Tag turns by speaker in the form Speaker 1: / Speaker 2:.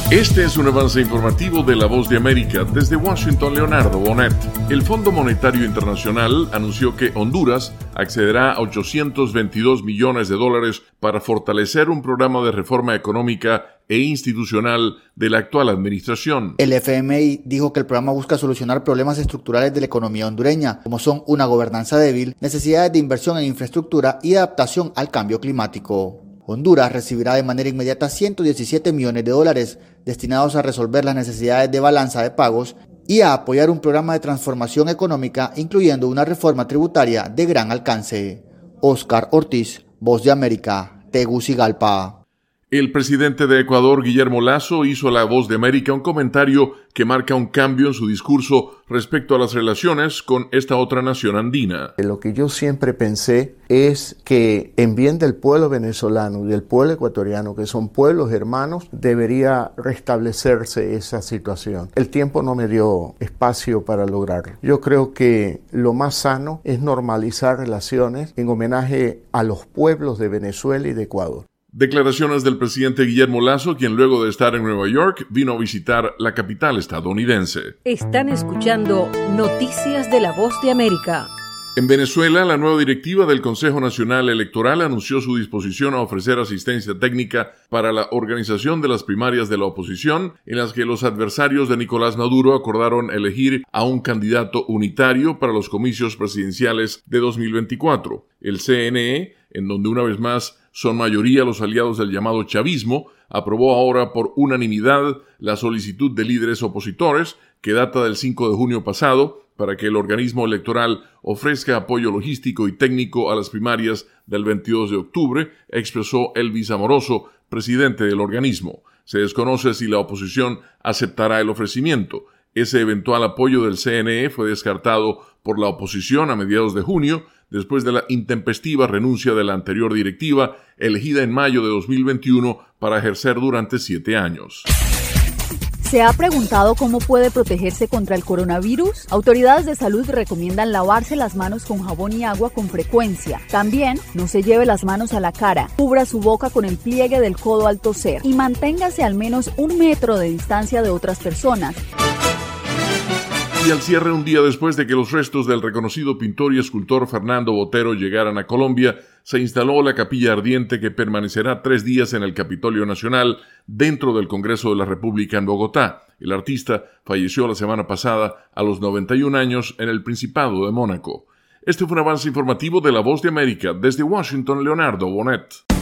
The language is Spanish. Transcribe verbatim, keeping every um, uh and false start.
Speaker 1: Este es un avance informativo de La Voz de América. Desde Washington, Leonardo Bonet. El Fondo Monetario Internacional anunció que Honduras accederá a ochocientos veintidós millones de dólares para fortalecer un programa de reforma económica e institucional de la actual administración.
Speaker 2: El F M I dijo que el programa busca solucionar problemas estructurales de la economía hondureña, como son una gobernanza débil, necesidades de inversión en infraestructura y adaptación al cambio climático. Honduras recibirá de manera inmediata ciento diecisiete millones de dólares destinados a resolver las necesidades de balanza de pagos y a apoyar un programa de transformación económica, incluyendo una reforma tributaria de gran alcance. Oscar Ortiz, Voz de América, Tegucigalpa.
Speaker 1: El presidente de Ecuador, Guillermo Lasso, hizo a La Voz de América un comentario que marca un cambio en su discurso respecto a las relaciones con esta otra nación andina.
Speaker 3: Lo que yo siempre pensé es que en bien del pueblo venezolano y del pueblo ecuatoriano, que son pueblos hermanos, debería restablecerse esa situación. El tiempo no me dio espacio para lograrlo. Yo creo que lo más sano es normalizar relaciones en homenaje a los pueblos de Venezuela y de Ecuador.
Speaker 1: Declaraciones del presidente Guillermo Lasso, quien luego de estar en Nueva York vino a visitar la capital estadounidense.
Speaker 4: Están escuchando Noticias de La Voz de América.
Speaker 1: En Venezuela, la nueva directiva del Consejo Nacional Electoral anunció su disposición a ofrecer asistencia técnica para la organización de las primarias de la oposición, en las que los adversarios de Nicolás Maduro acordaron elegir a un candidato unitario para los comicios presidenciales de dos mil veinticuatro. El C N E, en donde una vez más son mayoría los aliados del llamado chavismo, aprobó ahora por unanimidad la solicitud de líderes opositores, que data del cinco de junio pasado, para que el organismo electoral ofrezca apoyo logístico y técnico a las primarias del veintidós de octubre, expresó Elvis Amoroso, presidente del organismo. Se desconoce si la oposición aceptará el ofrecimiento. Ese eventual apoyo del C N E fue descartado por la oposición a mediados de junio, después de la intempestiva renuncia de la anterior directiva, elegida en mayo de dos mil veintiuno para ejercer durante siete años.
Speaker 5: ¿Se ha preguntado cómo puede protegerse contra el coronavirus? Autoridades de salud recomiendan lavarse las manos con jabón y agua con frecuencia. También, no se lleve las manos a la cara, cubra su boca con el pliegue del codo al toser y manténgase al menos un metro de distancia de otras personas.
Speaker 1: Y al cierre, un día después de que los restos del reconocido pintor y escultor Fernando Botero llegaran a Colombia, se instaló la capilla ardiente que permanecerá tres días en el Capitolio Nacional dentro del Congreso de la República en Bogotá. El artista falleció la semana pasada a los noventa y un años en el Principado de Mónaco. Este fue un avance informativo de La Voz de América. Desde Washington, Leonardo Bonet.